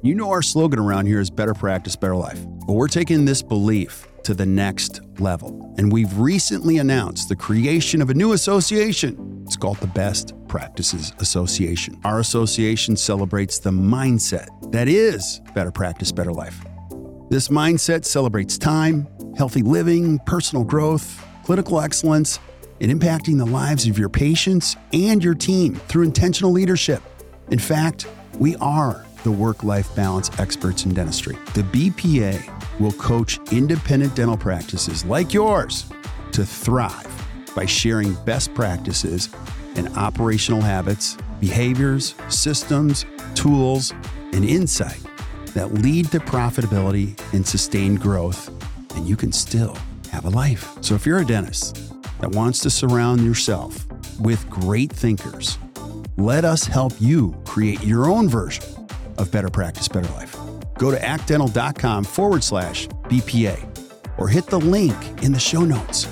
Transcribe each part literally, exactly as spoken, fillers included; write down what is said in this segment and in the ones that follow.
You know our slogan around here is better practice, better life. But we're taking this belief to the next level. And we've recently announced the creation of a new association. It's called the Best Practices Association. Our association celebrates the mindset that is better practice, better life. This mindset celebrates time, healthy living, personal growth, clinical excellence, and impacting the lives of your patients and your team through intentional leadership. In fact, we are the work-life balance experts in dentistry. The B P A will coach independent dental practices like yours to thrive by sharing best practices and operational habits, behaviors, systems, tools, and insight that lead to profitability and sustained growth, and you can still have a life. So if you're a dentist that wants to surround yourself with great thinkers, let us help you create your own version of better practice, better life. Go to actdental.com forward slash BPA or hit the link in the show notes.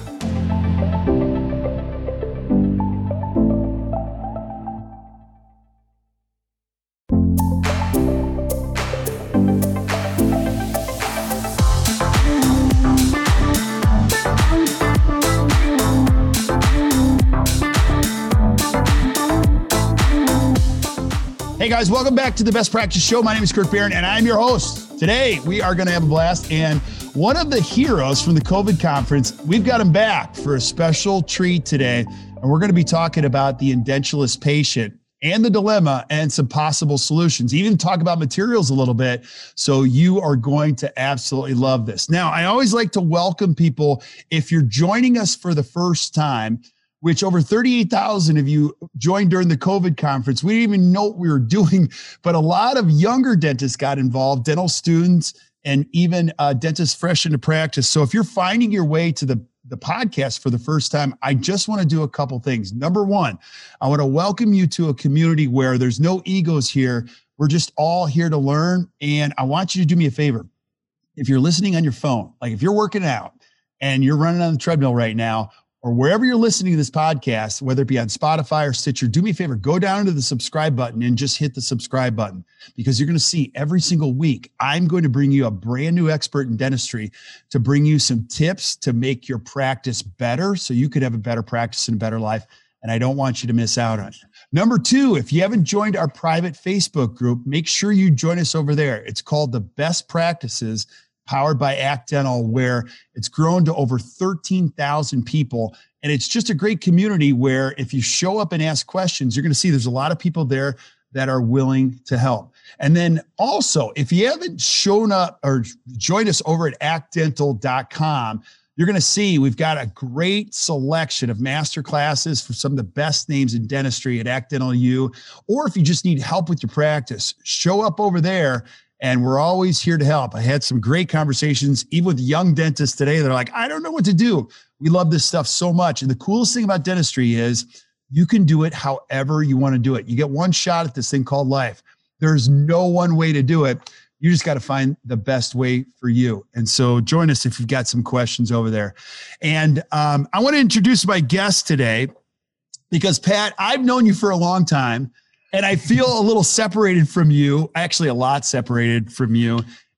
Hey guys, welcome back to the Best Practice Show. My name is Kirk Barron and I'm your host. Today, we are going to have a blast, and one of the heroes from the COVID conference, we've got him back for a special treat today, and we're going to be talking about the edentulous patient and the dilemma and some possible solutions, even talk about materials a little bit. So you are going to absolutely love this. Now, I always like to welcome people. If you're joining us for the first time, which over thirty-eight thousand of you joined during the COVID conference. We didn't even know what we were doing, but a lot of younger dentists got involved, dental students, and even uh, dentists fresh into practice. So if you're finding your way to the, the podcast for the first time, I just want to do a couple things. Number one, I want to welcome you to a community where there's no egos here. We're just all here to learn. And I want you to do me a favor. If you're listening on your phone, like if you're working out and you're running on the treadmill right now, or wherever you're listening to this podcast, whether it be on Spotify or Stitcher, do me a favor, go down to the subscribe button and just hit the subscribe button, because you're going to see every single week, I'm going to bring you a brand new expert in dentistry to bring you some tips to make your practice better so you could have a better practice and a better life. And I don't want you to miss out on it. Number two, if you haven't joined our private Facebook group, make sure you join us over there. It's called the Best Practices, powered by Act Dental, where it's grown to over thirteen thousand people. And it's just a great community where if you show up and ask questions, you're going to see there's a lot of people there that are willing to help. And then also, if you haven't shown up or joined us over at act dental dot com, you're going to see we've got a great selection of master classes for some of the best names in dentistry at Act Dental U. Or if you just need help with your practice, show up over there. And we're always here to help. I had some great conversations, even with young dentists today. They're like, I don't know what to do. We love this stuff so much. And the coolest thing about dentistry is you can do it however you want to do it. You get one shot at this thing called life. There's no one way to do it. You just got to find the best way for you. And so join us if you've got some questions over there. And um, I want to introduce my guest today because, Pat, I've known you for a long time. And I feel a little separated from you, actually a lot separated from you,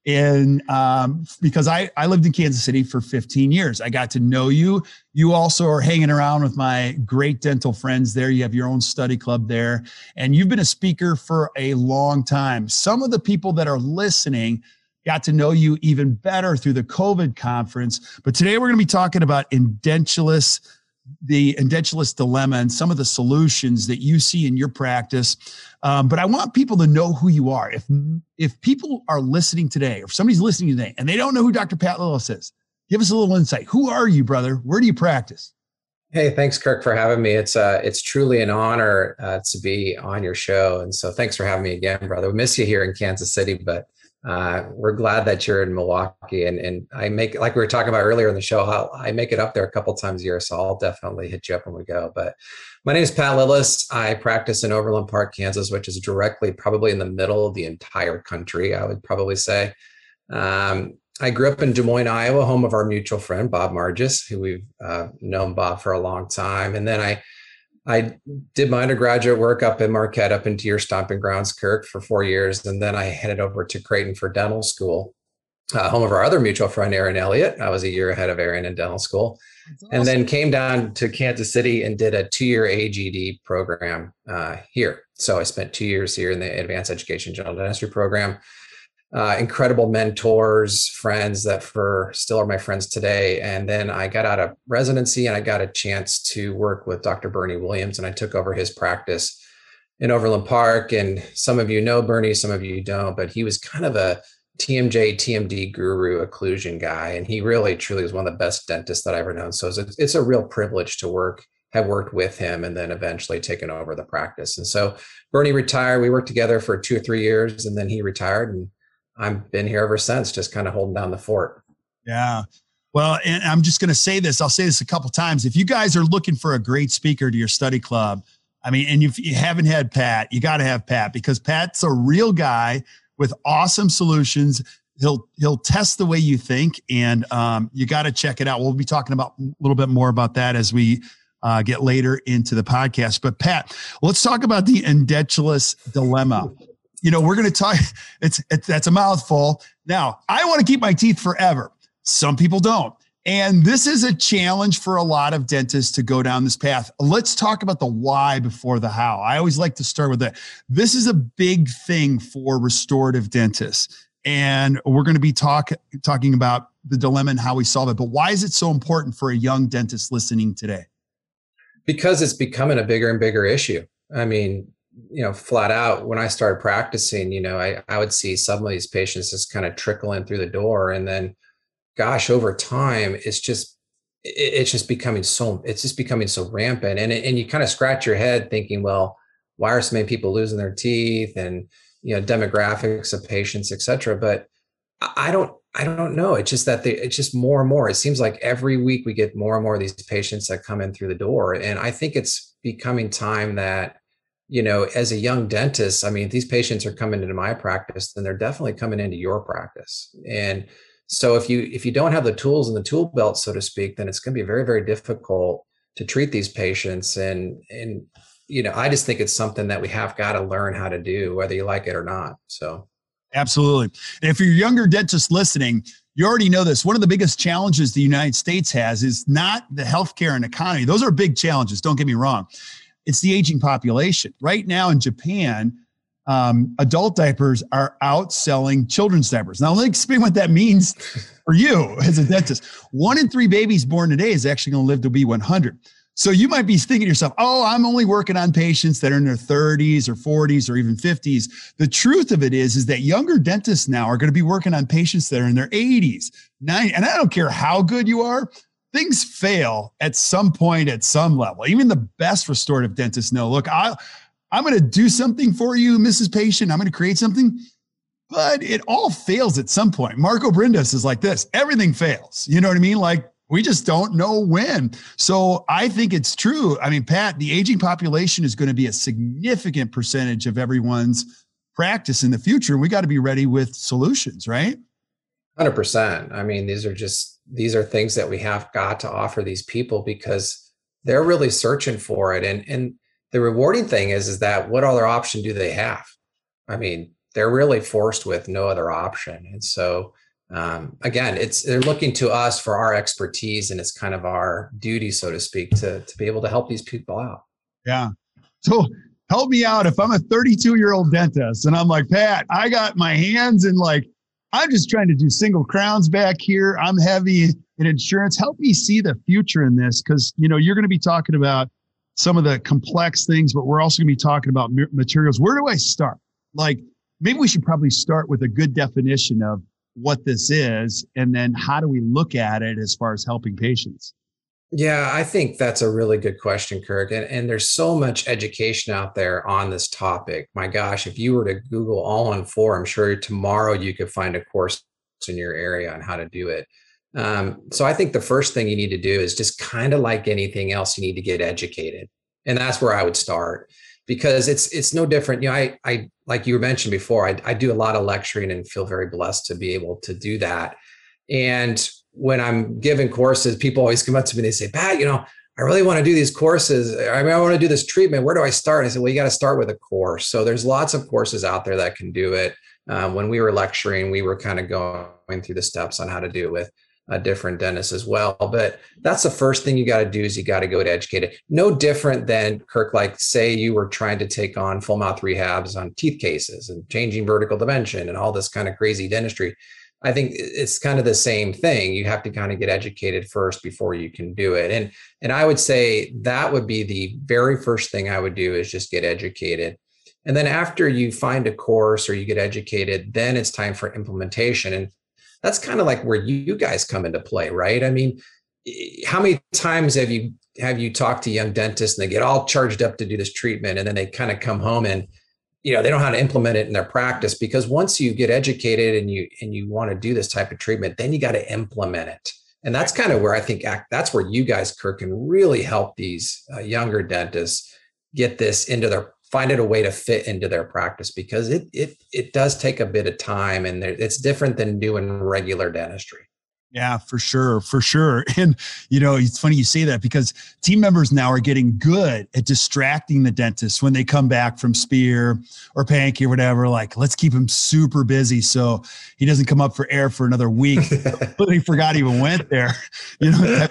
and um, because I, I lived in Kansas City for fifteen years. I got to know you. You also are hanging around with my great dental friends there. You have your own study club there, and you've been a speaker for a long time. Some of the people that are listening got to know you even better through the COVID conference. But today we're going to be talking about edentulous the edentulous dilemma and some of the solutions that you see in your practice. Um, but I want people to know who you are. If, if people are listening today, or if somebody's listening today and they don't know who Doctor Pat Lillis is, give us a little insight. Who are you, brother? Where do you practice? Hey, thanks, Kirk, for having me. It's uh, it's truly an honor uh, to be on your show. And so thanks for having me again, brother. We miss you here in Kansas City, but Uh, we're glad that you're in Milwaukee, and, and I make, like we were talking about earlier in the show, how I make it up there a couple times a year. So I'll definitely hit you up when we go. But my name is Pat Lillis. I practice in Overland Park, Kansas, which is directly probably in the middle of the entire country, I would probably say. Um, I grew up in Des Moines, Iowa, home of our mutual friend, Bob Margis, who we've uh, known Bob for a long time. And then I I did my undergraduate work up in Marquette, up into your stomping grounds, Kirk, for four years. And then I headed over to Creighton for dental school, uh, home of our other mutual friend, Aaron Elliott. I was a year ahead of Aaron in dental school. Awesome. And then came down to Kansas City and did a two-year A G D program uh, here. So I spent two years here in the Advanced Education General Dentistry program. Uh, incredible mentors, friends that for still are my friends today. And then I got out of residency and I got a chance to work with Doctor Bernie Williams, and I took over his practice in Overland Park. And some of you know Bernie, some of you don't, but he was kind of a T M J, T M D guru, occlusion guy. And he really, truly was one of the best dentists that I've ever known. So it's a, it's a real privilege to work, have worked with him and then eventually taken over the practice. And so Bernie retired. We worked together for two or three years and then he retired, and I've been here ever since, just kind of holding down the fort. Yeah. Well, and I'm just going to say this. I'll say this a couple of times. If you guys are looking for a great speaker to your study club, I mean, and if you haven't had Pat, you got to have Pat, because Pat's a real guy with awesome solutions. He'll, he'll test the way you think, and um, you got to check it out. We'll be talking about a little bit more about that as we uh, get later into the podcast. But Pat, let's talk about the edentulous dilemma. You know, we're going to talk, it's, it's, that's a mouthful. Now, I want to keep my teeth forever. Some people don't. And this is a challenge for a lot of dentists to go down this path. Let's talk about the why before the how. I always like to start with that. This is a big thing for restorative dentists. And we're going to be talk, talking about the dilemma and how we solve it. But why is it so important for a young dentist listening today? Because it's becoming a bigger and bigger issue. I mean, you know, flat out, when I started practicing, you know, I, I would see some of these patients just kind of trickle in through the door. And then, gosh, over time, it's just, it, it's just becoming so, it's just becoming so rampant. And, and you kind of scratch your head thinking, well, why are so many people losing their teeth, and, you know, demographics of patients, et cetera. But I don't, I don't know. It's just that they, it's just more and more. It seems like every week we get more and more of these patients that come in through the door. And I think it's becoming time that, you know, as a young dentist, I mean, these patients are coming into my practice, then they're definitely coming into your practice. And so if you if you don't have the tools in the tool belt, so to speak, then it's going to be very, very difficult to treat these patients. And, and, you know, I just think it's something that we have got to learn how to do, whether you like it or not. So. Absolutely. And if you're younger dentists listening, you already know this. One of the biggest challenges the United States has is not the healthcare and economy. Those are big challenges. Don't get me wrong. It's the aging population. Right now in Japan, um, adult diapers are outselling children's diapers. Now, let me explain what that means for you as a dentist. One in three babies born today is actually going to live to be one hundred. So you might be thinking to yourself, oh, I'm only working on patients that are in their thirties or forties or even fifties. The truth of it is, is that younger dentists now are going to be working on patients that are in their eighties, nineties. And I don't care how good you are. Things fail at some point, at some level. Even the best restorative dentists know, look, I, I'm going to do something for you, Missus Patient. I'm going to create something, but it all fails at some point. Marco Brindas is like this. Everything fails. You know what I mean? Like, we just don't know when. So I think it's true. I mean, Pat, the aging population is going to be a significant percentage of everyone's practice in the future. We got to be ready with solutions, right? one hundred percent. I mean, these are just, these are things that we have got to offer these people because they're really searching for it. And, and the rewarding thing is, is that what other option do they have? I mean, they're really forced with no other option. And so, um, again, it's, they're looking to us for our expertise, and it's kind of our duty, so to speak, to, to be able to help these people out. Yeah. So help me out. If I'm a thirty-two year old dentist and I'm like, Pat, I got my hands in, like, I'm just trying to do single crowns back here. I'm heavy in insurance. Help me see the future in this. Cause you know, you're going to be talking about some of the complex things, but we're also going to be talking about materials. Where do I start? Like, maybe we should probably start with a good definition of what this is, and then how do we look at it as far as helping patients? Yeah, I think that's a really good question, Kirk. And, and there's so much education out there on this topic. My gosh, if you were to Google all on four, I'm sure tomorrow you could find a course in your area on how to do it. Um, so I think the first thing you need to do is just kind of like anything else, you need to get educated. And that's where I would start, because it's it's no different. You know, I, I like you mentioned before, I, I do a lot of lecturing and feel very blessed to be able to do that. And when I'm giving courses, people always come up to me and they say, Pat, you know, I really want to do these courses. I mean, I want to do this treatment. Where do I start? I said, well, you got to start with a course. So there's lots of courses out there that can do it. Um, when we were lecturing, we were kind of going through the steps on how to do it with a different dentist as well. But that's the first thing you got to do is you got to go get educated. No different than, Kirk, like say you were trying to take on full mouth rehabs on teeth cases and changing vertical dimension and all this kind of crazy dentistry. I think it's kind of the same thing. You have to kind of get educated first before you can do it. And, and I would say that would be the very first thing I would do is just get educated. And then after you find a course or you get educated, then it's time for implementation. And that's kind of like where you guys come into play, right? I mean, how many times have you have you talked to young dentists and they get all charged up to do this treatment and then they kind of come home and you know, they don't know how to implement it in their practice, because once you get educated and you and you want to do this type of treatment, then you got to implement it. And that's kind of where I think that's where you guys, Kirk, can really help these uh, younger dentists get this into their, find it a way to fit into their practice, because it it it does take a bit of time, and it's different than doing regular dentistry. Yeah, for sure. For sure. And, you know, it's funny you say that, because team members now are getting good at distracting the dentist when they come back from Spear or Pankey or whatever. Like, let's keep him super busy so he doesn't come up for air for another week. Completely forgot he even went there. You know,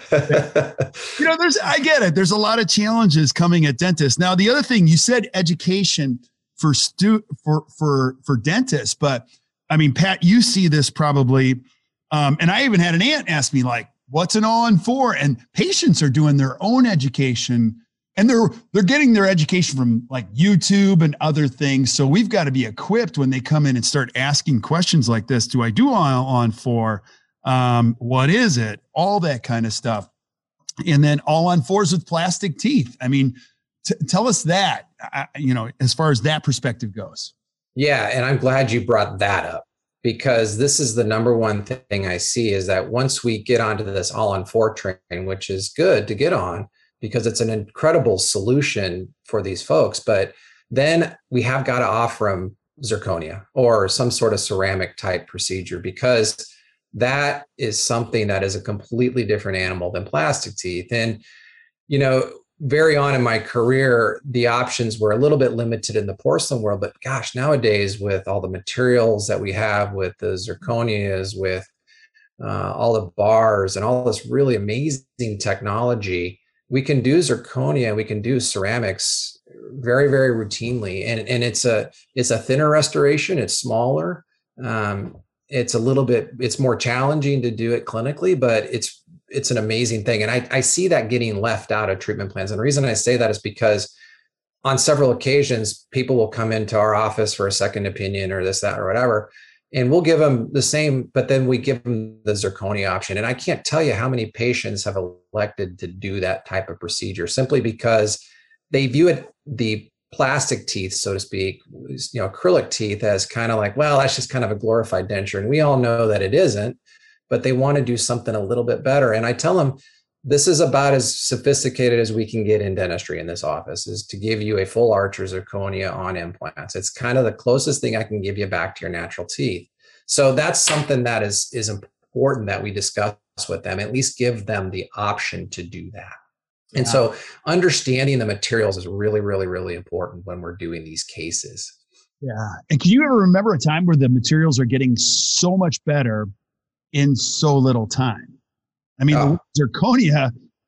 you know, there's, I get it. There's a lot of challenges coming at dentists. Now, the other thing you said, education for stu for, for, for dentists, but I mean, Pat, you see this probably. Um, and I even had an aunt ask me, like, what's an all in four? And patients are doing their own education, and they're they're getting their education from like YouTube and other things. So we've got to be equipped when they come in and start asking questions like this. Do I do all on four? Um, what is it? All that kind of stuff. And then all on fours with plastic teeth. I mean, t- tell us that, uh, you know, as far as that perspective goes. Yeah. And I'm glad you brought that up, because this is the number one thing I see, is that once we get onto this all on four train, which is good to get on because it's an incredible solution for these folks, but then we have got to offer them zirconia or some sort of ceramic type procedure, because that is something that is a completely different animal than plastic teeth. And, you know, very on in my career, the options were a little bit limited in the porcelain world, but gosh, nowadays with all the materials that we have, with the zirconias, with uh, all the bars and all this really amazing technology, we can do zirconia, we can do ceramics very, very routinely. And, and it's a, it's a thinner restoration. It's smaller. Um, it's a little bit, it's more challenging to do it clinically, but it's it's an amazing thing. And I, I see that getting left out of treatment plans. And the reason I say that is because on several occasions, people will come into our office for a second opinion or this, that, or whatever, and we'll give them the same, but then we give them the zirconia option. And I can't tell you how many patients have elected to do that type of procedure simply because they view it, the plastic teeth, so to speak, you know, acrylic teeth, as kind of like, well, that's just kind of a glorified denture. And we all know that it isn't, but they want to do something a little bit better. And I tell them, this is about as sophisticated as we can get in dentistry in this office, is to give you a full arch or zirconia on implants. It's kind of the closest thing I can give you back to your natural teeth. So that's something that is, is important that we discuss with them, at least give them the option to do that. Yeah. And so understanding the materials is really, really, really important when we're doing these cases. Yeah. And can you ever remember a time where the materials are getting so much better in so little time? I mean, oh. the zirconia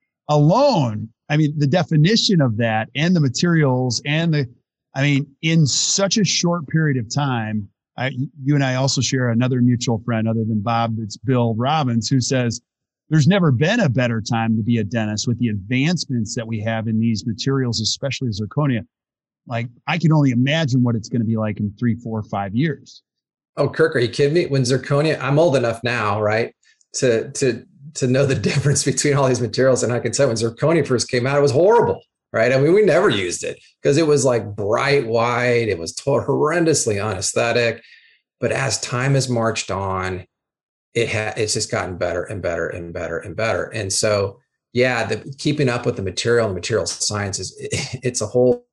alone, I mean, the definition of that and the materials and the, I mean, in such a short period of time, I, you and I also share another mutual friend other than Bob, it's Bill Robbins, who says there's never been a better time to be a dentist with the advancements that we have in these materials, especially zirconia. Like, I can only imagine what it's going to be like in three, four, five years. Oh, Kirk, are you kidding me? When zirconia, I'm old enough now, right, to to to know the difference between all these materials. And I can tell when zirconia first came out, it was horrible, right? I mean, we never used it because it was like bright white. It was horrendously unaesthetic. But as time has marched on, it ha- it's just gotten better and better and better and better. And so, yeah, the keeping up with the material and material science is it, it's a whole.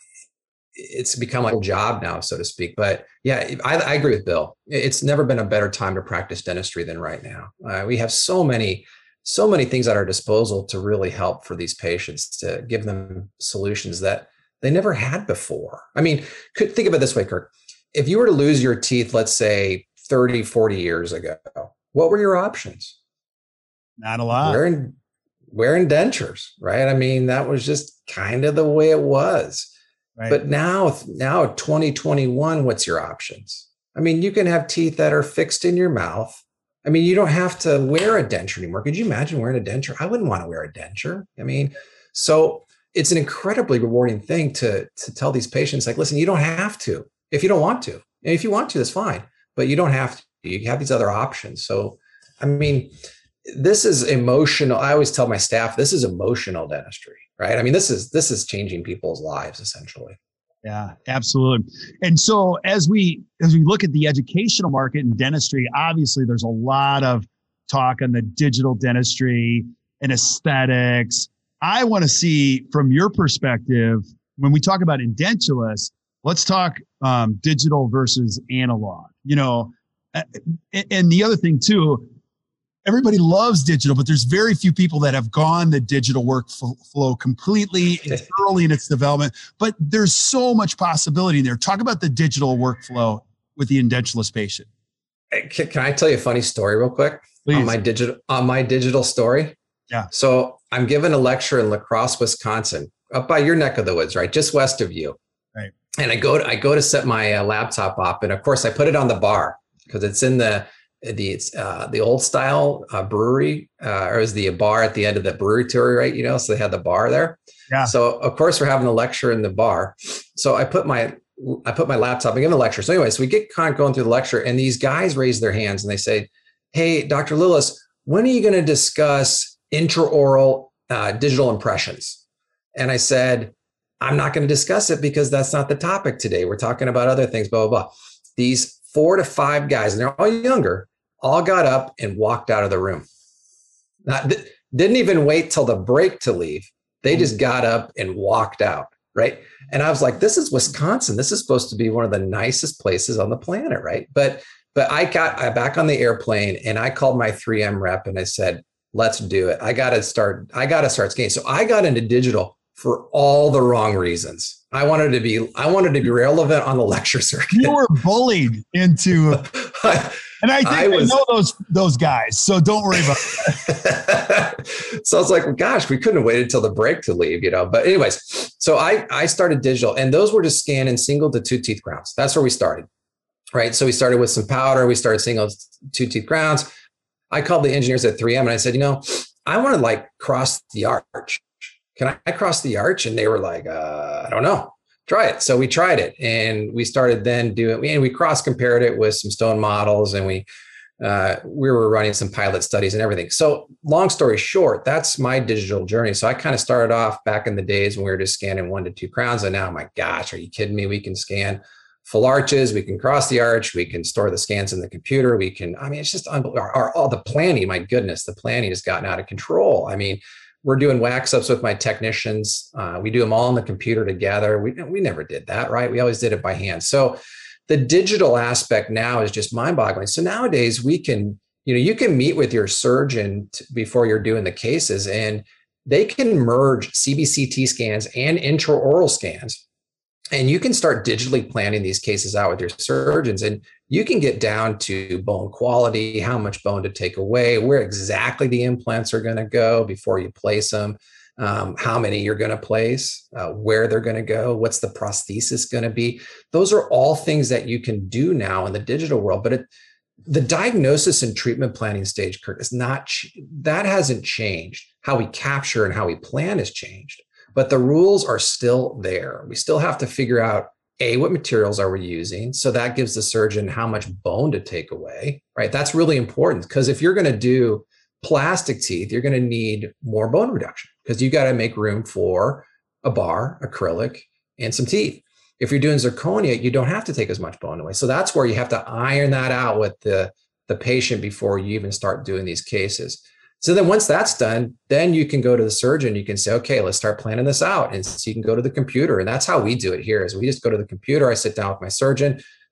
It's become like a job now, so to speak. But yeah, I, I agree with Bill. It's never been a better time to practice dentistry than right now. Uh, we have so many, so many things at our disposal to really help for these patients, to give them solutions that they never had before. I mean, could think of it this way, Kirk. If you were to lose your teeth, let's say thirty, forty years ago, what were your options? Not a lot. Wearing, wearing dentures, right? I mean, that was just kind of the way it was. Right. But now, now twenty twenty-one, what's your options? I mean, you can have teeth that are fixed in your mouth. I mean, you don't have to wear a denture anymore. Could you imagine wearing a denture? I wouldn't want to wear a denture. I mean, so it's an incredibly rewarding thing to, to tell these patients, like, listen, you don't have to, if you don't want to. And if you want to, that's fine, but you don't have to. You have these other options. So, I mean, this is emotional. I always tell my staff, this is emotional dentistry, right? I mean, this is, this is changing people's lives essentially. Yeah, absolutely. And so as we, as we look at the educational market in dentistry, obviously there's a lot of talk on the digital dentistry and aesthetics. I want to see from your perspective, when we talk about edentulous, let's talk um, digital versus analog, you know, and the other thing too, everybody loves digital, but there's very few people that have gone the digital workflow completely. It's early in its development, but there's so much possibility there. Talk about the digital workflow with the edentulous patient. Can, can I tell you a funny story real quick? Please. On my digital, on my digital story? Yeah. So I'm giving a lecture in La Crosse, Wisconsin, up by your neck of the woods, right? Just west of you. Right. And I go to, I go to set my uh, laptop up. And of course I put it on the bar because it's in the, the, it's, uh, the old style uh, brewery, uh, or is the bar at the end of the brewery tour, right? You know, so they had the bar there. Yeah. So of course we're having a lecture in the bar. So I put my, I put my laptop and give the lecture. So anyway, so we get kind of going through the lecture and these guys raise their hands and they say, hey, Doctor Lillis, when are you going to discuss intraoral uh, digital impressions? And I said, I'm not going to discuss it because that's not the topic today. We're talking about other things, blah, blah, blah. These four to five guys, and they're all younger, all got up and walked out of the room. Not, didn't even wait till the break to leave. They just got up and walked out, right? And I was like, this is Wisconsin. This is supposed to be one of the nicest places on the planet, right? But but I got I back on the airplane and I called my three M rep and I said, let's do it. I got to start. I got to start skating. So I got into digital for all the wrong reasons. I wanted to be, I wanted to be relevant on the lecture circuit. You were bullied into, and I think I, was, I know those, those guys, so don't worry about it. So I was like, well, gosh, we couldn't have waited till the break to leave, you know, but anyways, so I, I started digital and those were just scanning single to two teeth crowns. That's where we started, right? So we started with some powder. We started single two teeth crowns. I called the engineers at three M and I said, you know, I want to like cross the arch. Can I cross the arch? And they were like, uh, I don't know, try it. So we tried it and we started then doing, and we cross compared it with some stone models and we, uh, we were running some pilot studies and everything. So long story short, that's my digital journey. So I kind of started off back in the days when we were just scanning one to two crowns. And now, my gosh, are you kidding me? We can scan full arches. We can cross the arch. We can store the scans in the computer. We can, I mean, it's just unbelievable. Our, all the planning, my goodness, the planning has gotten out of control. I mean, we're doing wax ups with my technicians. Uh, we do them all on the computer together. We, we never did that, right? We always did it by hand. So the digital aspect now is just mind boggling. So nowadays we can, you know, you can meet with your surgeon t- before you're doing the cases and they can merge C B C T scans and intraoral scans. And you can start digitally planning these cases out with your surgeons and you can get down to bone quality, how much bone to take away, where exactly the implants are going to go before you place them, um, how many you're going to place, uh, where they're going to go, what's the prosthesis going to be. Those are all things that you can do now in the digital world. But it, the diagnosis and treatment planning stage, Kurt, is not, that hasn't changed. How we capture and how we plan has changed. But the rules are still there. We still have to figure out, A, what materials are we using? So that gives the surgeon how much bone to take away, right? That's really important because if you're going to do plastic teeth, you're going to need more bone reduction because you got to make room for a bar, acrylic, and some teeth. If you're doing zirconia, you don't have to take as much bone away. So that's where you have to iron that out with the, the patient before you even start doing these cases. So then once that's done, then you can go to the surgeon. You can say, okay, let's start planning this out. And so you can go to the computer. And that's how we do it here is we just go to the computer. I sit down with my surgeon.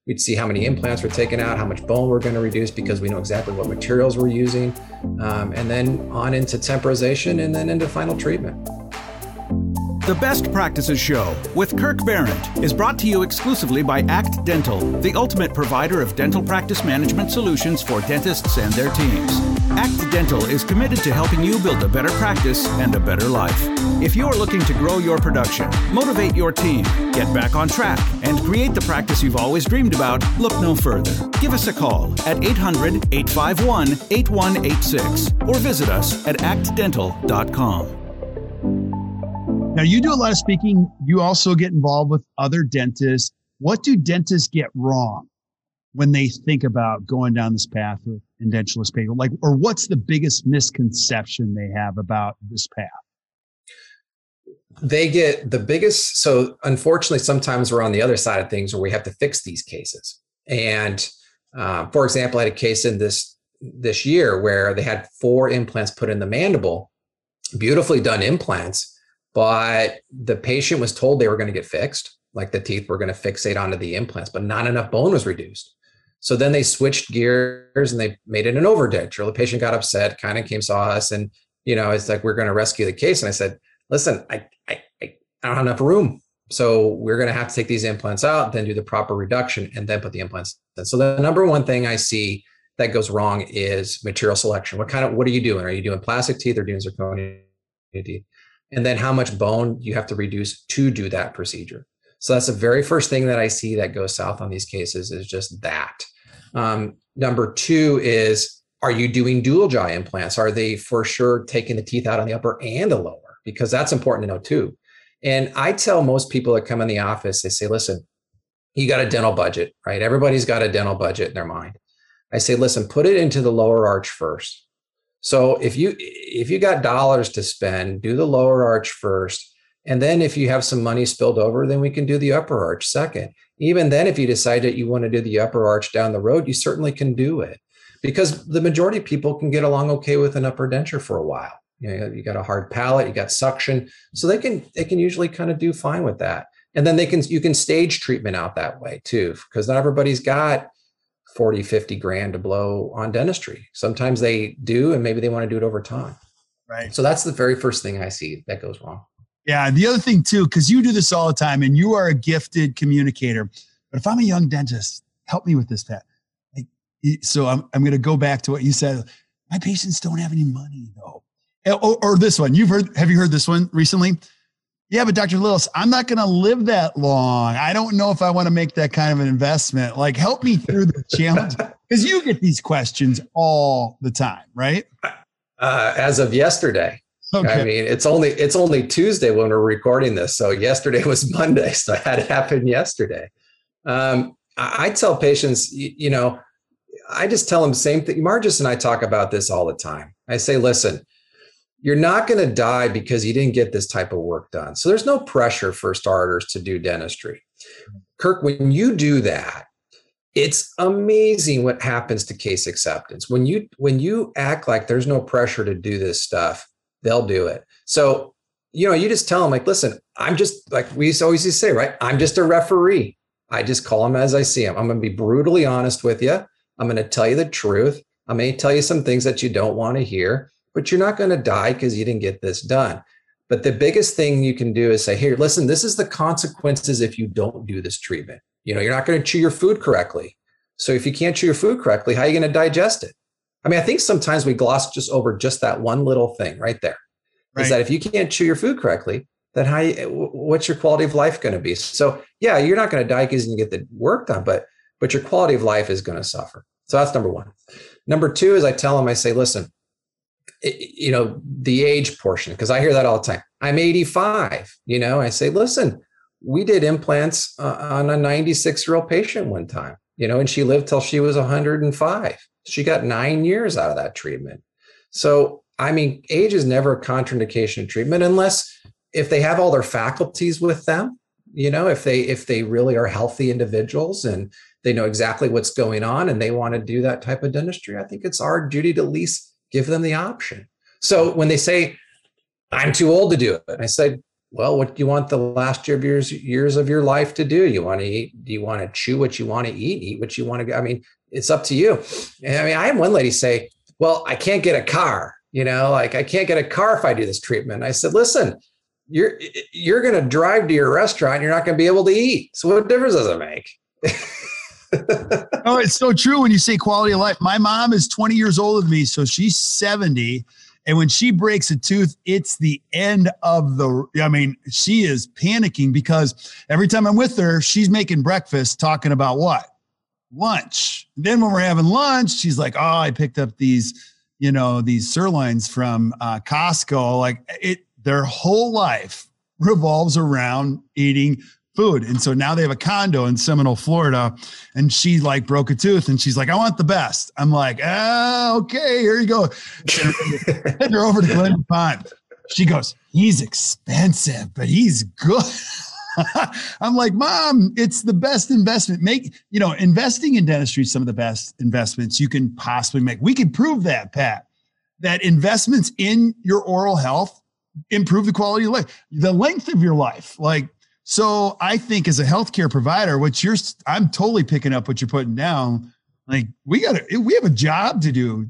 We'd see how many implants were taken out, how much bone we're going to reduce because we know exactly what materials we're using, um, and then on into temporization and then into final treatment. The Best Practices Show with Kirk Behrendt is brought to you exclusively by ACT Dental, the ultimate provider of dental practice management solutions for dentists and their teams. ACT Dental is committed to helping you build a better practice and a better life. If you're looking to grow your production, motivate your team, get back on track, and create the practice you've always dreamed about, look no further. Give us a call at eight hundred, eight five one, eight one eight six or visit us at act dental dot com. Now, you do a lot of speaking. You also get involved with other dentists. What do dentists get wrong when they think about going down this path of edentulous payment? Like, or what's the biggest misconception they have about this path? They get the biggest. So unfortunately, sometimes we're on the other side of things where we have to fix these cases. And uh, for example, I had a case in this, this year where they had four implants put in the mandible, beautifully done implants, but the patient was told they were going to get fixed, like the teeth were going to fixate onto the implants, but not enough bone was reduced. So then they switched gears and they made it an overdenture. The patient got upset, kind of came, saw us, and, you know, it's like, we're going to rescue the case. And I said, listen, I, I, I don't have enough room. So we're going to have to take these implants out, then do the proper reduction, and then put the implants in. So the number one thing I see that goes wrong is material selection. What kind of, what are you doing? Are you doing plastic teeth or doing zirconia teeth? And then how much bone you have to reduce to do that procedure. So that's the very first thing that I see that goes south on these cases, is just that. Um, number two is, are you doing dual jaw implants? Are they for sure taking the teeth out on the upper and the lower? Because that's important to know too. And I tell most people that come in the office, they say, listen, you got a dental budget, right? Everybody's got a dental budget in their mind. I say, listen, put it into the lower arch first. So if you if you got dollars to spend, do the lower arch first. And then if you have some money spilled over, then we can do the upper arch second. Even then, if you decide that you want to do the upper arch down the road, you certainly can do it. Because the majority of people can get along okay with an upper denture for a while. You know, you got a hard palate, you got suction. So they can they can usually kind of do fine with that. And then they can you can stage treatment out that way too, because not everybody's got forty, fifty grand to blow on dentistry. Sometimes they do, and maybe they want to do it over time. Right. So that's the very first thing I see that goes wrong. Yeah. The other thing too, because you do this all the time and you are a gifted communicator, but if I'm a young dentist, help me with this, Pat. Like, so I'm, I'm going to go back to what you said. My patients don't have any money though. Or, or this one, you've heard, have you heard this one recently? Yeah, but Doctor Lillis, I'm not going to live that long. I don't know if I want to make that kind of an investment. Like, help me through the challenge, because you get these questions all the time, right? Uh, as of yesterday, okay. I mean, it's only it's only Tuesday when we're recording this, so yesterday was Monday, so it had happened yesterday. Um, I, I tell patients, you, you know, I just tell them the same thing. Margis and I talk about this all the time. I say, listen, you're not going to die because you didn't get this type of work done. So there's no pressure for starters to do dentistry. Kirk, when you do that, it's amazing what happens to case acceptance. When you when you act like there's no pressure to do this stuff, they'll do it. So, you know, you just tell them, like, listen, I'm just, like we always used to say, right? I'm just a referee. I just call them as I see them. I'm going to be brutally honest with you. I'm going to tell you the truth. I may tell you some things that you don't want to hear, but you're not going to die because you didn't get this done. But the biggest thing you can do is say, here, listen, this is the consequences if you don't do this treatment. You know, you're not going to chew your food correctly. So if you can't chew your food correctly, how are you going to digest it? I mean, I think sometimes we gloss just over just that one little thing right there. Right. Is that if you can't chew your food correctly, then how you, what's your quality of life going to be? So yeah, you're not going to die because you get the work done, but but your quality of life is going to suffer. So that's number one. Number two is I tell them, I say, listen, it, you know, the age portion, because I hear that all the time. I'm eighty-five, you know, I say, listen, we did implants uh, on a ninety-six year old patient one time, you know, and she lived till she was one hundred five. She got nine years out of that treatment. So, I mean, age is never a contraindication of treatment unless if they have all their faculties with them, you know, if they if they really are healthy individuals and they know exactly what's going on and they want to do that type of dentistry, I think it's our duty to at least give them the option. So when they say, I'm too old to do it, I said, well, what do you want the last year of years, years of your life to do? You want to eat? Do you want to chew what you want to eat? Eat what you want to? I mean, it's up to you. And I mean, I had one lady say, well, I can't get a car. You know, like I can't get a car if I do this treatment. I said, listen, you're, you're going to drive to your restaurant. You're not going to be able to eat. So what difference does it make? Oh, it's so true when you say quality of life. My mom is twenty years older than me, so she's seventy. And when she breaks a tooth, it's the end of the, I mean, she is panicking because every time I'm with her, she's making breakfast talking about what? Lunch. Then when we're having lunch, she's like, oh, I picked up these, you know, these sirloins from uh, Costco. Like it, their whole life revolves around eating food. And so now they have a condo in Seminole, Florida, and she like broke a tooth and she's like, I want the best. I'm like, ah, okay, here you go. Send her over to Glen Pond. She goes, he's expensive, but he's good. I'm like, Mom, it's the best investment. Make, you know, investing in dentistry is some of the best investments you can possibly make. We can prove that, Pat, that investments in your oral health improve the quality of life, the length of your life. Like, so I think as a healthcare provider, what you're, I'm totally picking up what you're putting down. Like we got to, we have a job to do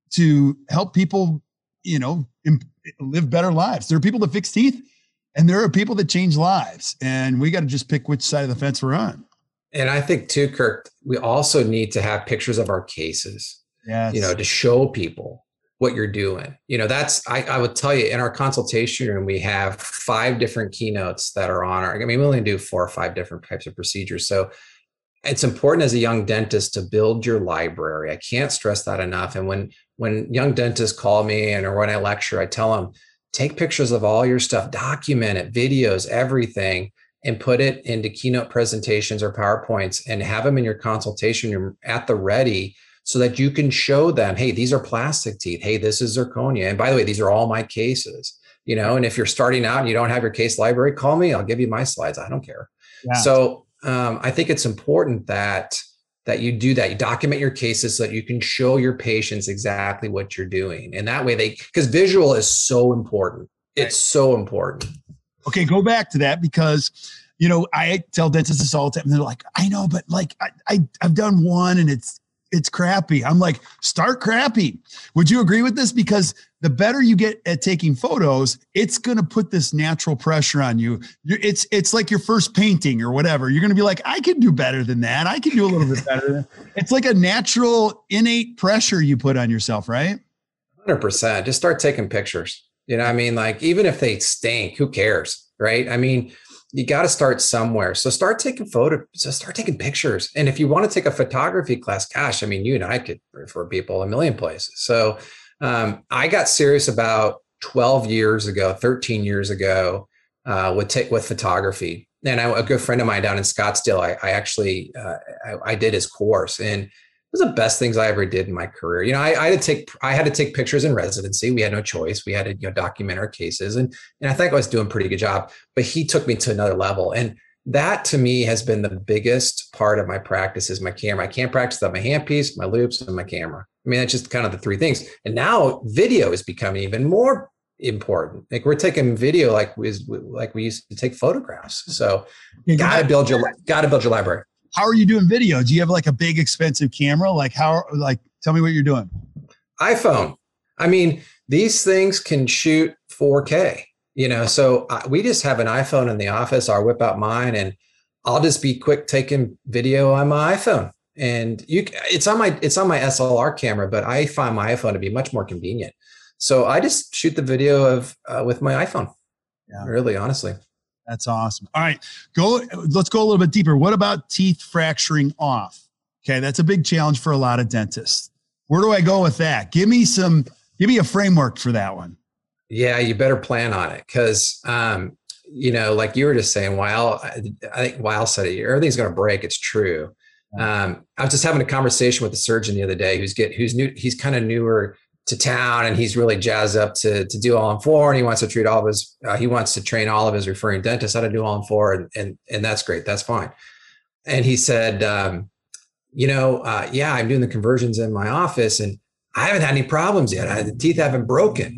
to help people, you know, imp, live better lives. There are people that fix teeth and there are people that change lives, and we got to just pick which side of the fence we're on. And I think too, Kirk, we also need to have pictures of our cases, yes. you know, to show people what you're doing. You know, that's, I, I would tell you in our consultation room, we have five different keynotes that are on our, I mean, we only do four or five different types of procedures. So it's important as a young dentist to build your library. I can't stress that enough. And when, when young dentists call me and or when I lecture, I tell them, take pictures of all your stuff, document it, videos, everything, and put it into keynote presentations or PowerPoints and have them in your consultation room at the ready, so that you can show them, hey, these are plastic teeth. Hey, this is zirconia. And by the way, these are all my cases, you know, and if you're starting out and you don't have your case library, call me. I'll give you my slides. I don't care. Yeah. So um, I think it's important that, that you do that. You document your cases so that you can show your patients exactly what you're doing. And that way they, because visual is so important. It's so important. Okay, go back to that because, you know, I tell dentists this all the time. And they're like, I know, but like I, I, I've done one and it's, it's crappy. I'm like, start crappy. Would you agree with this? Because the better you get at taking photos, it's going to put this natural pressure on you. It's, it's like your first painting or whatever. You're going to be like, I can do better than that. I can do a little bit better than that. It's like a natural innate pressure you put on yourself, right? one hundred percent. Just start taking pictures. You know what I mean? Like, even if they stink, who cares? Right? I mean, you got to start somewhere. So start taking photos, so start taking pictures. And if you want to take a photography class, gosh, I mean, you and I could refer people a million places. So um, I got serious about twelve years ago, thirteen years ago uh, with, t- with photography. And I, a good friend of mine down in Scottsdale, I, I actually, uh, I, I did his course, and it was the best things I ever did in my career. You know, I, I had to take, I had to take pictures in residency. We had no choice. We had to, you know, document our cases, and, and I think I was doing a pretty good job, but he took me to another level. And that to me has been the biggest part of my practice is my camera. I can't practice without my handpiece, my loops, and my camera. I mean, that's just kind of the three things. And now video is becoming even more important. Like we're taking video like we, like we used to take photographs. So you gotta build your, gotta build your library. How are you doing video? Do you have like a big expensive camera? Like how, like, tell me what you're doing. iPhone. I mean, these things can shoot four K, you know, so uh, we just have an iPhone in the office. I'll whip out mine and I'll just be quick taking video on my iPhone. And you, it's on my, it's on my S L R camera, but I find my iPhone to be much more convenient. So I just shoot the video of uh, with my iPhone. Yeah. Really, honestly. That's awesome. All right, go. Let's go a little bit deeper. What about teeth fracturing off? Okay, that's a big challenge for a lot of dentists. Where do I go with that? Give me some. Give me a framework for that one. Yeah, you better plan on it because, um, you know, like you were just saying, while I think Weil said it, everything's going to break. It's true. Um, I was just having a conversation with a surgeon the other day who's get who's new. He's kind of newer to town, and he's really jazzed up to to do all on four, and he wants to treat all of his. Uh, he wants to train all of his referring dentists how to do all on four, and and and that's great. That's fine. And he said, um, you know, uh, yeah, I'm doing the conversions in my office, and I haven't had any problems yet. I, the teeth haven't broken.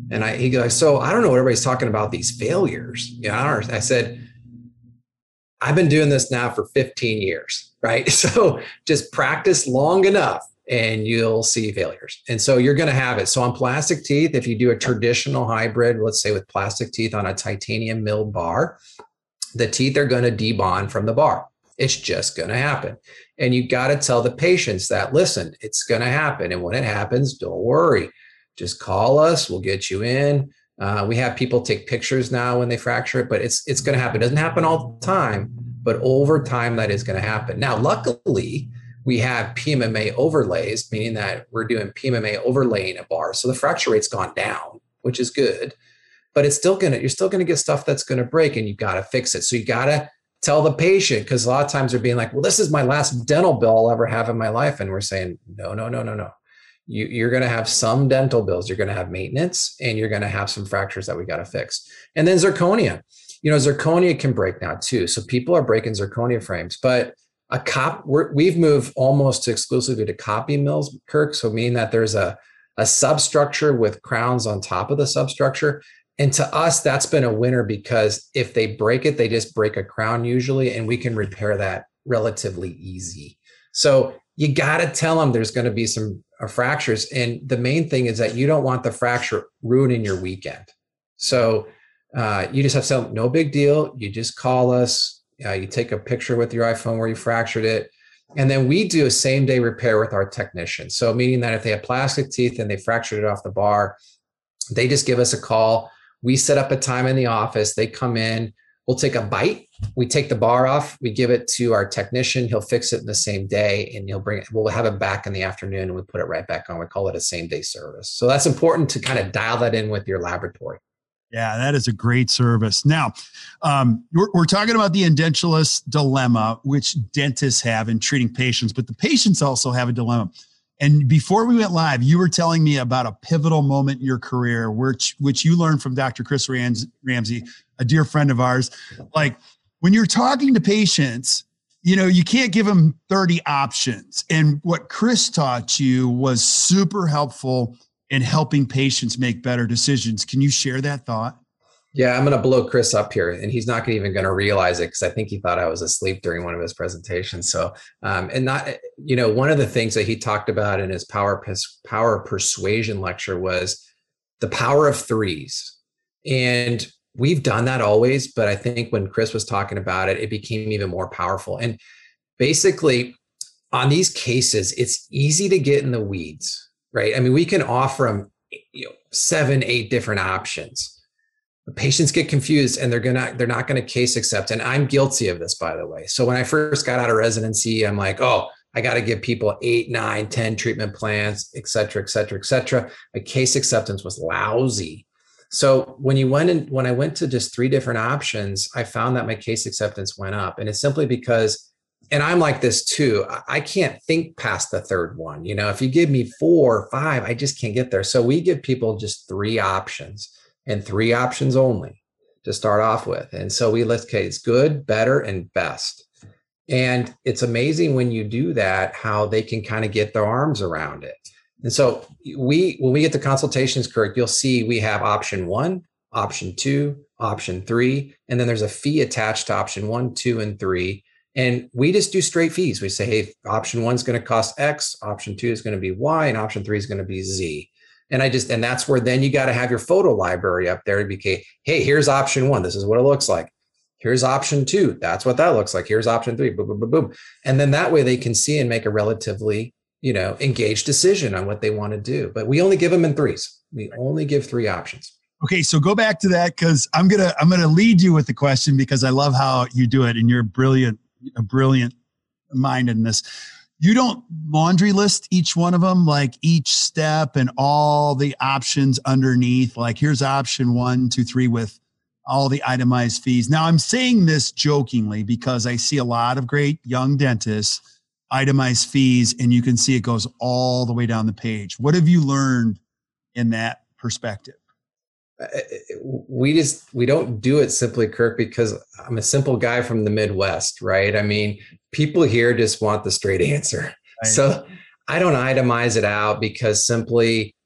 And I, he goes, so I don't know what everybody's talking about these failures. You know, I, don't, I said, I've been doing this now for fifteen years, right? So just practice long enough and you'll see failures. And so you're going to have it. So on plastic teeth, if you do a traditional hybrid, let's say with plastic teeth on a titanium milled bar, the teeth are going to debond from the bar. It's just going to happen. And you got to tell the patients that, listen, it's going to happen. And when it happens, don't worry. Just call us. We'll get you in. Uh, we have people take pictures now when they fracture it, but it's it's going to happen. It doesn't happen all the time, but over time that is going to happen. Now, luckily, we have P M M A overlays, meaning that we're doing P M M A overlaying a bar. So the fracture rate's gone down, which is good, but it's still going to, you're still going to get stuff that's going to break and you got to fix it. So you got to tell the patient, because a lot of times they're being like, well, this is my last dental bill I'll ever have in my life. And we're saying, no, no, no, no, no. You, you're going to have some dental bills. You're going to have maintenance and you're going to have some fractures that we got to fix. And then zirconia, you know, zirconia can break now too. So people are breaking zirconia frames, but a cop, we're, we've moved almost exclusively to copy mills, Kirk. So meaning that there's a, a substructure with crowns on top of the substructure. And to us, that's been a winner because if they break it, they just break a crown usually, and we can repair that relatively easy. So you got to tell them there's going to be some uh, fractures. And the main thing is that you don't want the fracture ruining your weekend. So uh, you just have to tell them, no big deal. You just call us. Uh, you take a picture with your iPhone where you fractured it. And then we do a same day repair with our technician. So meaning that if they have plastic teeth and they fractured it off the bar, they just give us a call. We set up a time in the office. They come in, we'll take a bite. We take the bar off. We give it to our technician. He'll fix it in the same day and he'll bring it. We'll have it back in the afternoon and we put it right back on. We call it a same day service. So that's important to kind of dial that in with your laboratory. Yeah, that is a great service. Now, um, we're, we're talking about the edentulous dilemma, which dentists have in treating patients, but the patients also have a dilemma. And before we went live, you were telling me about a pivotal moment in your career, which, which you learned from Doctor Chris Rams, Ramsey, a dear friend of ours. Like when you're talking to patients, you know, you can't give them thirty options. And what Chris taught you was super helpful in helping patients make better decisions. Can you share that thought? Yeah, I'm going to blow Chris up here, and he's not even going to realize it because I think he thought I was asleep during one of his presentations. So, um, and not, you know, one of the things that he talked about in his power power persuasion lecture was the power of threes. And we've done that always, but I think when Chris was talking about it, it became even more powerful. And basically, on these cases, it's easy to get in the weeds, right? I mean, we can offer them, you know, seven, eight different options. The patients get confused and they're gonna they're not gonna case accept. And I'm guilty of this, by the way. So when I first got out of residency, I'm like, oh, I got to give people eight, nine, ten treatment plans, et cetera, et cetera, et cetera. My case acceptance was lousy. So when you went in, when I went to just three different options, I found that my case acceptance went up. And it's simply because, and I'm like this too, I can't think past the third one. You know, if you give me four or five, I just can't get there. So we give people just three options. And three options only to start off with. And so we list case good, better, and best. And it's amazing when you do that, how they can kind of get their arms around it. And so we, when we get to consultations, Kirk, you'll see we have option one, option two, option three, and then there's a fee attached to option one, two, and three. And we just do straight fees. We say, hey, option one is going to cost X, option two is going to be Y, and option three is going to be Z. And I just, and that's where then you got to have your photo library up there to be, hey, here's option one. This is what it looks like. Here's option two. That's what that looks like. Here's option three. Boom, boom, boom, boom. And then that way they can see and make a relatively, you know, engaged decision on what they want to do. But we only give them in threes. We only give three options. Okay. So go back to that, because I'm going to, I'm going to lead you with the question because I love how you do it and you're brilliant, a brilliant mind in this. You don't laundry list each one of them, like each step and all the options underneath. Like here's option one, two, three with all the itemized fees. Now I'm saying this jokingly because I see a lot of great young dentists itemize fees and you can see it goes all the way down the page. What have you learned in that perspective? We just, we don't do it simply, Kirk, because I'm a simple guy from the Midwest, right? I mean, people here just want the straight answer. Right. So I don't itemize it out because simply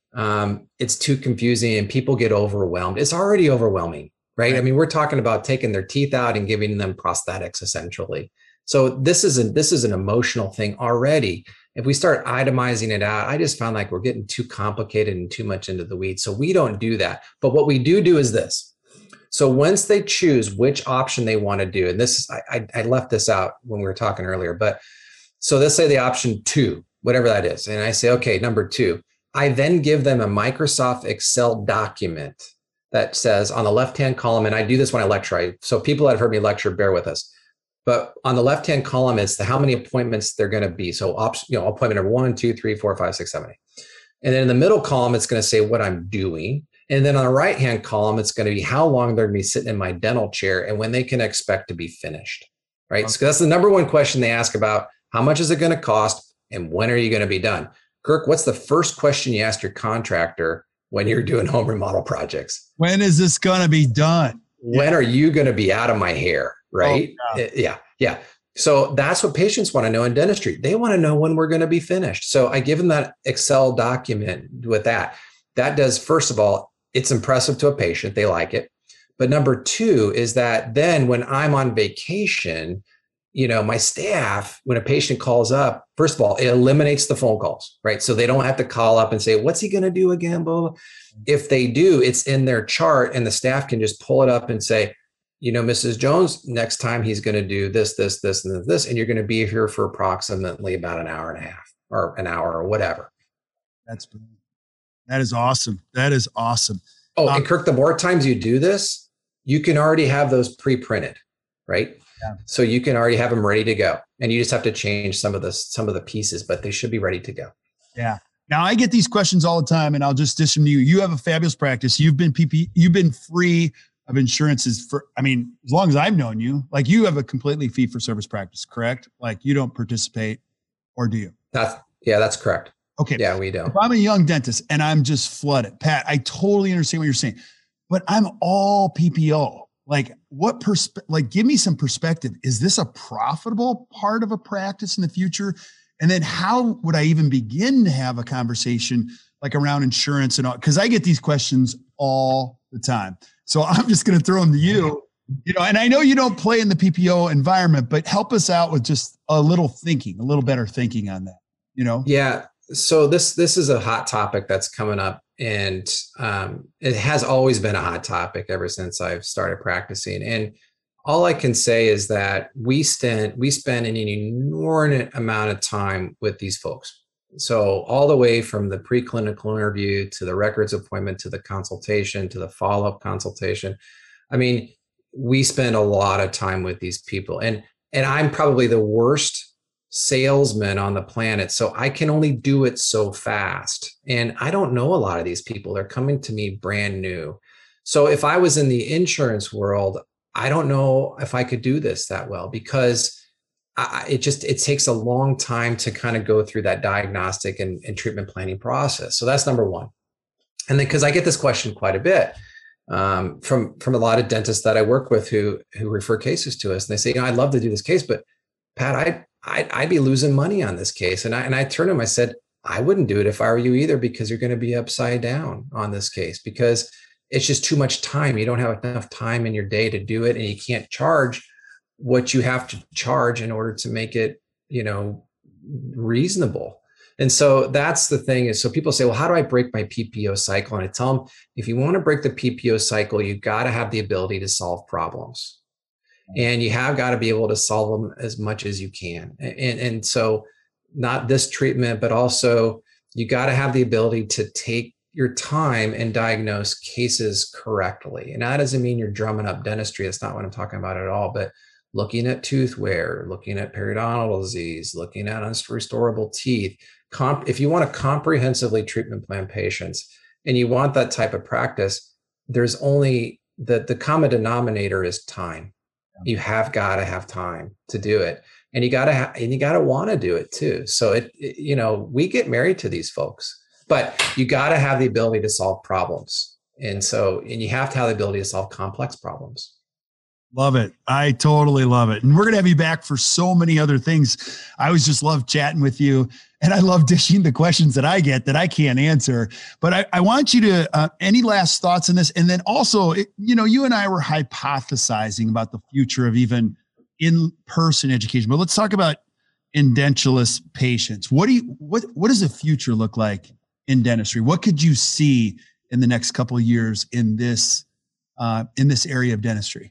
um, it's too confusing and people get overwhelmed. It's already overwhelming, right? right? I mean, we're talking about taking their teeth out and giving them prosthetics essentially. So this is a, this is an emotional thing already. If we start itemizing it out, I just found like we're getting too complicated and too much into the weeds. So we don't do that. But what we do do is this. So once they choose which option they want to do, and this, I, I left this out when we were talking earlier, but so let's say the option two, whatever that is. And I say, okay, number two, I then give them a Microsoft Excel document that says on the left-hand column, and I do this when I lecture. I, so people that have heard me lecture, bear with us. But on the left-hand column, it's the how many appointments they're going to be. So option, you know, appointment number one, two, three, four, five, six, seven, eight. And then in the middle column, it's going to say what I'm doing. And then on the right-hand column, it's going to be how long they're going to be sitting in my dental chair and when they can expect to be finished, right? Okay. So that's the number one question they ask about. How much is it going to cost and when are you going to be done? Kirk, what's the first question you ask your contractor when you're doing home remodel projects? When is this going to be done? When yeah. are you going to be out of my hair, right? Oh, yeah. yeah, yeah. So that's what patients want to know in dentistry. They want to know when we're going to be finished. So I give them that Excel document with that. That does, first of all, it's impressive to a patient. They like it. But number two is that then when I'm on vacation, you know, my staff, when a patient calls up, first of all, it eliminates the phone calls, right? So they don't have to call up and say, what's he going to do again? Blah, blah. If they do, it's in their chart and the staff can just pull it up and say, you know, Missus Jones, next time he's going to do this, this, this, and this, and you're going to be here for approximately about an hour and a half or an hour or whatever. That's brilliant. That is awesome. That is awesome. Oh, um, and Kirk, the more times you do this, you can already have those pre-printed, right? Yeah. So you can already have them ready to go, and you just have to change some of the some of the pieces, but they should be ready to go. Yeah. Now I get these questions all the time, and I'll just dish them to you. You have a fabulous practice. You've been P P. You've been free of insurances for. I mean, as long as I've known you, like you have a completely fee for service practice, correct? Like you don't participate, or do you? That's yeah, that's correct. Okay. Yeah, we don't. If I'm a young dentist and I'm just flooded, Pat, I totally understand what you're saying, but I'm all P P O. Like what persp- like give me some perspective. Is this a profitable part of a practice in the future? And then how would I even begin to have a conversation like around insurance and all? Because I get these questions all the time. So I'm just going to throw them to you. You know, and I know you don't play in the P P O environment, but help us out with just a little thinking, a little better thinking on that. You know? Yeah. So this this is a hot topic that's coming up, and um, it has always been a hot topic ever since I've started practicing. And all I can say is that we spend we spend an inordinate amount of time with these folks. So all the way from the preclinical interview to the records appointment to the consultation to the follow-up consultation. I mean, we spend a lot of time with these people, and and I'm probably the worst salesman on the planet. So I can only do it so fast. And I don't know a lot of these people. They're coming to me brand new. So if I was in the insurance world, I don't know if I could do this that well, because I, it just, it takes a long time to kind of go through that diagnostic and, and treatment planning process. So that's number one. And then, because I get this question quite a bit um, from, from a lot of dentists that I work with who, who refer cases to us. And they say, you know, I'd love to do this case, but Pat, I, I'd, I'd be losing money on this case. And I, and I turned to him, I said, I wouldn't do it if I were you either, because you're going to be upside down on this case, because it's just too much time. You don't have enough time in your day to do it. And you can't charge what you have to charge in order to make it, you know, reasonable. And so that's the thing is, so people say, well, how do I break my P P O cycle? And I tell them, if you want to break the P P O cycle, you got to have the ability to solve problems. And you have got to be able to solve them as much as you can. And, and so not this treatment, but also you got to have the ability to take your time and diagnose cases correctly. And that doesn't mean you're drumming up dentistry. That's not what I'm talking about at all. But looking at tooth wear, looking at periodontal disease, looking at unrestorable teeth. Comp- if you want to comprehensively treatment plan patients and you want that type of practice, there's only the, the common denominator is time. You have got to have time to do it, and you got to ha- and you got to want to do it too. So it, it, you know, we get married to these folks, but you got to have the ability to solve problems, and so and you have to have the ability to solve complex problems. Love it. I totally love it. And we're going to have you back for so many other things. I always just love chatting with you. And I love dishing the questions that I get that I can't answer. But I, I want you to, uh, any last thoughts on this? And then also, it, you know, you and I were hypothesizing about the future of even in-person education. But let's talk about edentulous patients. What do you, what, what does the future look like in dentistry? What could you see in the next couple of years in this, uh, in this area of dentistry?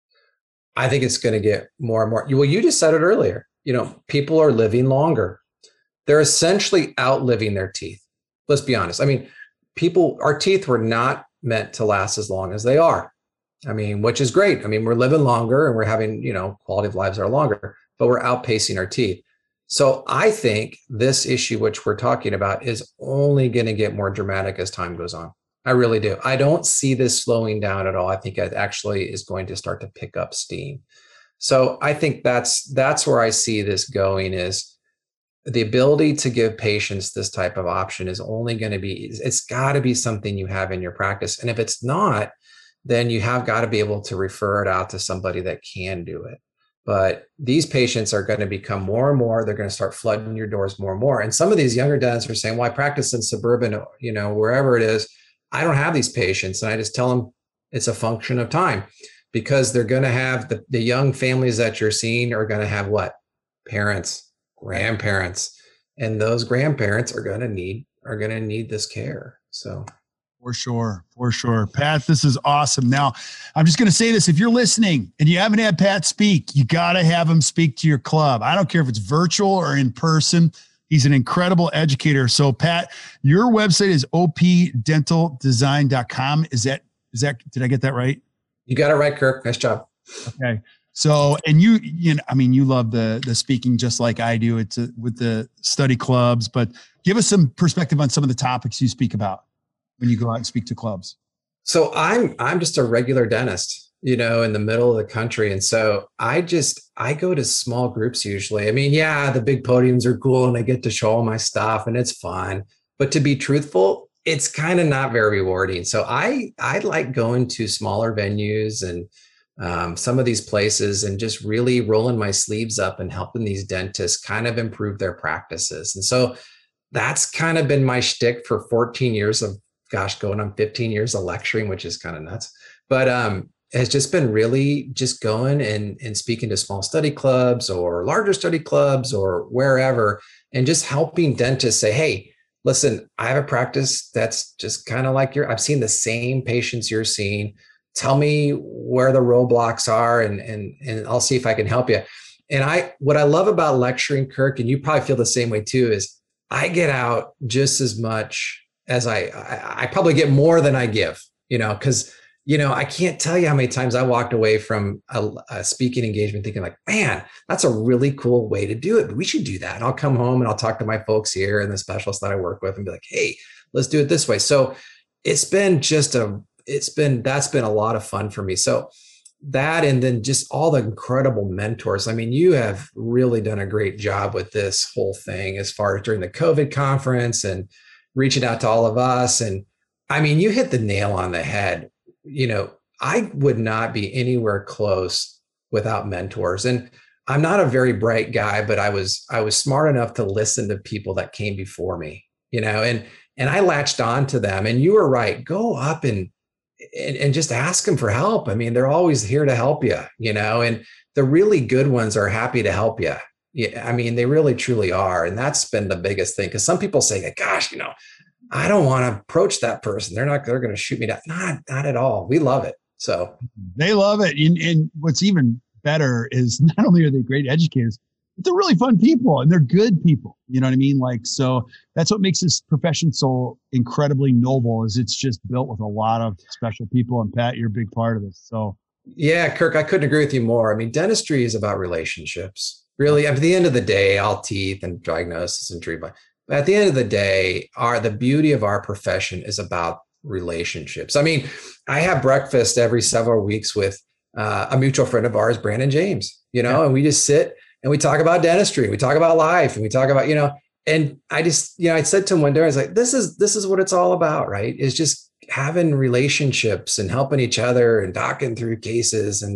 I think it's going to get more and more. Well, you just said it earlier. You know, people are living longer. They're essentially outliving their teeth. Let's be honest. I mean, people, our teeth were not meant to last as long as they are. I mean, which is great. I mean, we're living longer and we're having, you know, quality of lives that are longer, but we're outpacing our teeth. So I think this issue, which we're talking about, is only going to get more dramatic as time goes on. I really do. I don't see this slowing down at all. I think it actually is going to start to pick up steam. So I think that's that's where I see this going, is the ability to give patients this type of option is only going to be, it's got to be something you have in your practice. And if it's not, then you have got to be able to refer it out to somebody that can do it. But these patients are going to become more and more, they're going to start flooding your doors more and more. And some of these younger dentists are saying, well, I practice in suburban, you know, wherever it is. I don't have these patients. And I just tell them it's a function of time, because they're going to have the, the young families that you're seeing are going to have what? Parents, grandparents, and those grandparents are going to need, are going to need this care. So. For sure. For sure. Pat, this is awesome. Now, I'm just going to say this. If you're listening and you haven't had Pat speak, you got to have him speak to your club. I don't care if it's virtual or in person. He's an incredible educator. So Pat, your website is o p dental design dot com. Is that, is that, did I get that right? You got it right, Kirk. Nice job. Okay. So, and you, you know, I mean, you love the, the speaking just like I do. It's a, with the study clubs, but give us some perspective on some of the topics you speak about when you go out and speak to clubs. So I'm, I'm just a regular dentist, you know, in the middle of the country. And so I just, I go to small groups usually. I mean, yeah, the big podiums are cool and I get to show all my stuff and it's fun, but to be truthful, it's kind of not very rewarding. So I, I like going to smaller venues and um, some of these places and just really rolling my sleeves up and helping these dentists kind of improve their practices. And so that's kind of been my shtick for fourteen years of, gosh, going on fifteen years of lecturing, which is kind of nuts. But um, has just been really just going and, and speaking to small study clubs or larger study clubs or wherever, and just helping dentists say, hey, listen, I have a practice that's just kind of like your, I've seen the same patients you're seeing. Tell me where the roadblocks are and, and, and I'll see if I can help you. And I, what I love about lecturing, Kirk, and you probably feel the same way too, is I get out just as much as I, I, I probably get more than I give, you know, because, you know, I can't tell you how many times I walked away from a, a speaking engagement thinking like, man, that's a really cool way to do it. We should do that. And I'll come home and I'll talk to my folks here and the specialists that I work with and be like, hey, let's do it this way. So it's been just a, it's been, that's been a lot of fun for me. So that, and then just all the incredible mentors. I mean, you have really done a great job with this whole thing as far as during the COVID conference and reaching out to all of us. And I mean, you hit the nail on the head. You know, I would not be anywhere close without mentors. And I'm not a very bright guy, but I was, I was smart enough to listen to people that came before me, you know, and, and I latched on to them. And you were right. Go up and, and, and just ask them for help. I mean, they're always here to help you, you know, and the really good ones are happy to help you. Yeah, I mean, they really, truly are. And that's been the biggest thing. Because some people say, gosh, you know, I don't want to approach that person. They're not, they're going to shoot me down. Not, not at all. We love it. So they love it. And, and what's even better is not only are they great educators, but they're really fun people and they're good people. You know what I mean? Like, so that's what makes this profession so incredibly noble, is it's just built with a lot of special people. And Pat, you're a big part of this. So yeah, Kirk, I couldn't agree with you more. I mean, dentistry is about relationships. Really, at the end of the day, all teeth and diagnosis and treatment. But at the end of the day, our the beauty of our profession is about relationships. I mean, I have breakfast every several weeks with uh, a mutual friend of ours, Brandon James, you know, yeah. and we just sit and we talk about dentistry, we talk about life, and we talk about, you know, and I just, you know, I said to him one day, I was like, this is, this is what it's all about, right? It's just having relationships and helping each other and talking through cases. And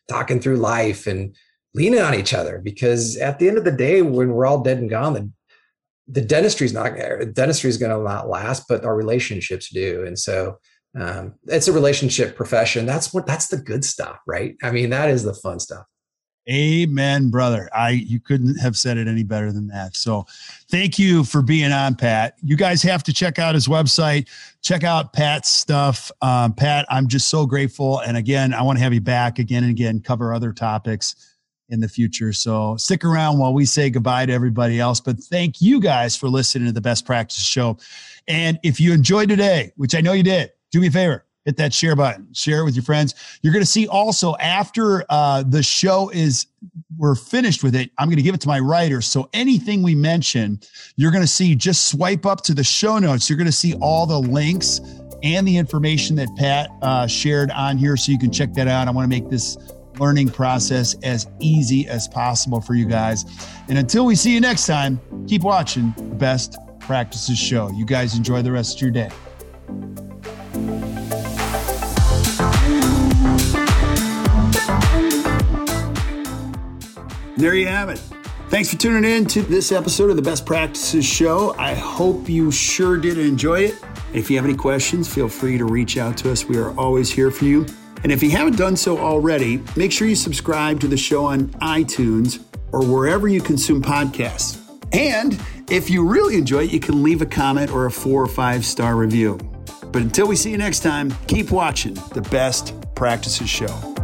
talking through life and leaning on each other, because at the end of the day, when we're all dead and gone, the, the dentistry is not dentistry is going to not last, but our relationships do. And so um, it's a relationship profession. That's what, that's the good stuff, right? I mean, that is the fun stuff. Amen, brother. I, you couldn't have said it any better than that. So thank you for being on, Pat. You guys have to check out his website, check out Pat's stuff. Um, Pat, I'm just so grateful. And again, I want to have you back again and again, cover other topics in the future. So stick around while we say goodbye to everybody else. But thank you guys for listening to the Best Practice Show. And if you enjoyed today, which I know you did, do me a favor, hit that share button, share it with your friends. You're going to see also after uh, the show is, we're finished with it, I'm going to give it to my writer. So anything we mention, you're going to see, just swipe up to the show notes. You're going to see all the links and the information that Pat uh, shared on here. So you can check that out. I want to make this learning process as easy as possible for you guys. And until we see you next time, keep watching the Best Practices Show. You guys enjoy the rest of your day. There you have it. Thanks for tuning in to this episode of the Best Practices Show. I hope you sure did enjoy it. If you have any questions, feel free to reach out to us. We are always here for you. And if you haven't done so already, make sure you subscribe to the show on iTunes or wherever you consume podcasts. And if you really enjoy it, you can leave a comment or a four or five star review. But until we see you next time, keep watching the Best Practices Show.